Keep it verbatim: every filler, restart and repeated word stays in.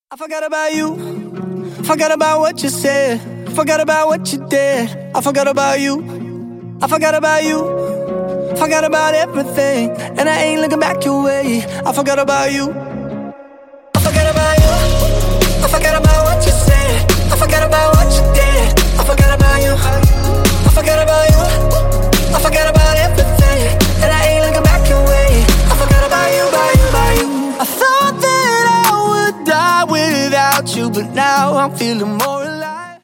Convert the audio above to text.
I forgot about you, forgot about what you said, forgot about what you did. I forgot about you, I forgot about you, forgot about everything, and I ain't looking back your way. I forgot about you, I forgot about you, I forgot about what you said, I forgot about what you did. I forgot about you, I forgot about you, I forgot about everything, and I ain't looking back your way. I forgot about you, about you, about you. I thought that I would die without you, but now I'm feeling more